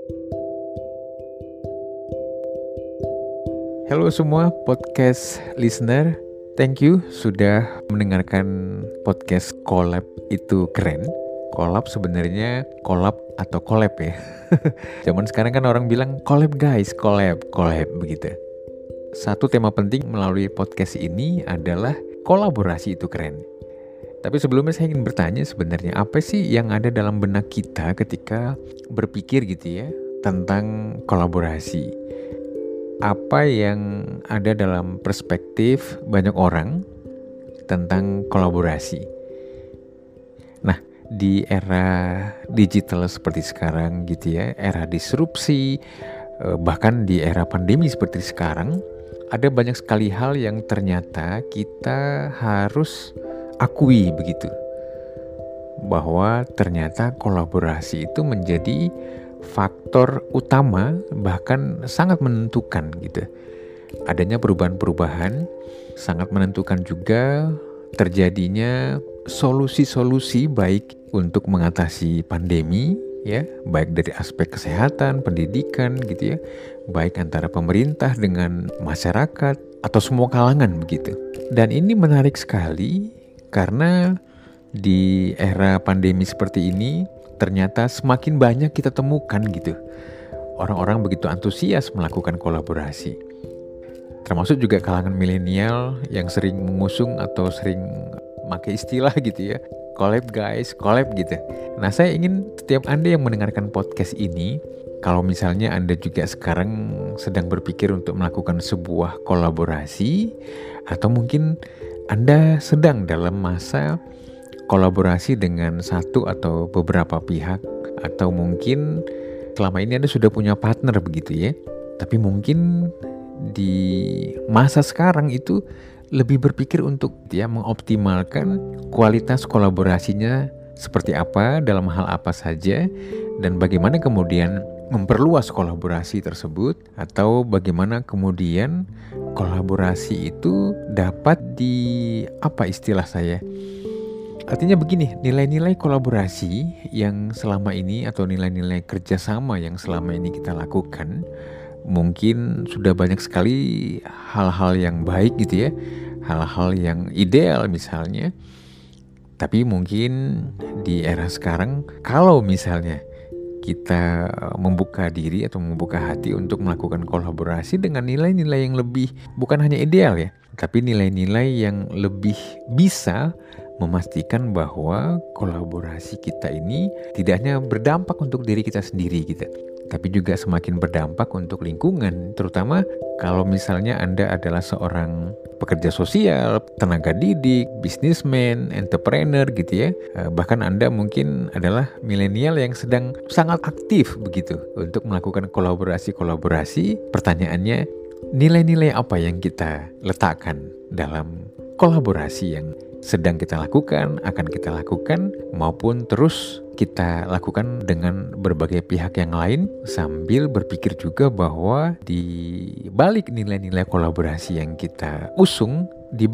Halo semua podcast listener, thank you sudah mendengarkan podcast Collab itu keren. Collab sebenarnya collab atau collab ya. Zaman sekarang kan orang bilang collab guys, collab begitu. Satu tema penting melalui podcast ini adalah kolaborasi itu keren. Tapi sebelumnya saya ingin bertanya sebenarnya apa sih yang ada dalam benak kita ketika berpikir gitu ya tentang kolaborasi. Apa yang ada dalam perspektif banyak orang tentang kolaborasi. Nah, di era digital seperti sekarang gitu ya, era disrupsi, bahkan di era pandemi seperti sekarang, ada banyak sekali hal yang ternyata kita harus akui begitu. Bahwa ternyata kolaborasi itu menjadi faktor utama bahkan sangat menentukan gitu. Adanya perubahan-perubahan sangat menentukan juga terjadinya solusi-solusi baik untuk mengatasi pandemi ya, baik dari aspek kesehatan, pendidikan gitu ya, baik antara pemerintah dengan masyarakat atau semua kalangan begitu. Dan ini menarik sekali karena di era pandemi seperti ini ternyata semakin banyak kita temukan gitu. Orang-orang begitu antusias melakukan kolaborasi. Termasuk juga kalangan milenial yang sering mengusung atau sering pakai istilah gitu ya. Collab guys, collab gitu. Nah, saya ingin setiap Anda yang mendengarkan podcast ini, kalau misalnya Anda juga sekarang sedang berpikir untuk melakukan sebuah kolaborasi, atau mungkin Anda sedang dalam masa kolaborasi dengan satu atau beberapa pihak, atau mungkin selama ini Anda sudah punya partner begitu ya, tapi mungkin di masa sekarang itu lebih berpikir untuk ya mengoptimalkan kualitas kolaborasinya seperti apa, dalam hal apa saja, dan bagaimana kemudian memperluas kolaborasi tersebut, atau bagaimana kemudian kolaborasi itu dapat Artinya begini, nilai-nilai kolaborasi yang selama ini atau nilai-nilai kerjasama yang selama ini kita lakukan, mungkin sudah banyak sekali hal-hal yang baik gitu ya, hal-hal yang ideal misalnya. Tapi mungkin di era sekarang, kalau misalnya kita membuka diri atau membuka hati untuk melakukan kolaborasi dengan nilai-nilai yang lebih, bukan hanya ideal ya, tapi nilai-nilai yang lebih bisa memastikan bahwa kolaborasi kita ini tidak hanya berdampak untuk diri kita sendiri gitu, tapi juga semakin berdampak untuk lingkungan, terutama kalau misalnya Anda adalah seorang pekerja sosial, tenaga didik, bisnismen, entrepreneur gitu ya, bahkan Anda mungkin adalah milenial yang sedang sangat aktif begitu untuk melakukan kolaborasi. Pertanyaannya, nilai-nilai apa yang kita letakkan dalam kolaborasi yang sedang kita lakukan, akan kita lakukan, maupun terus kita lakukan dengan berbagai pihak yang lain, sambil berpikir juga bahwa di balik nilai-nilai kolaborasi yang kita usung,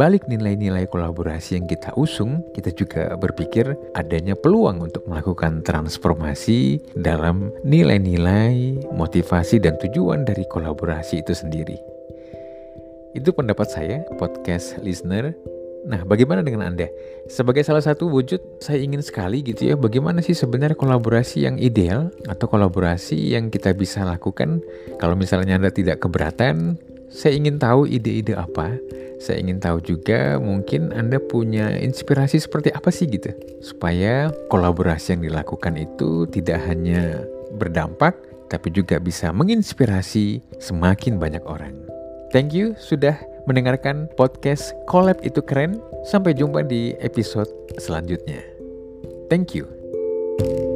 kita juga berpikir adanya peluang untuk melakukan transformasi dalam nilai-nilai, motivasi, dan tujuan dari kolaborasi itu sendiri. Itu pendapat saya, podcast listener. Nah, bagaimana dengan Anda? Sebagai salah satu wujud, saya ingin sekali gitu ya, bagaimana sih sebenarnya kolaborasi yang ideal atau kolaborasi yang kita bisa lakukan. Kalau misalnya Anda tidak keberatan, saya ingin tahu ide-ide apa. Saya ingin tahu juga mungkin Anda punya inspirasi seperti apa sih gitu, supaya kolaborasi yang dilakukan itu tidak hanya berdampak, tapi juga bisa menginspirasi semakin banyak orang. Thank you sudah mendengarkan podcast Collab itu keren. Sampai jumpa di episode selanjutnya. Thank you.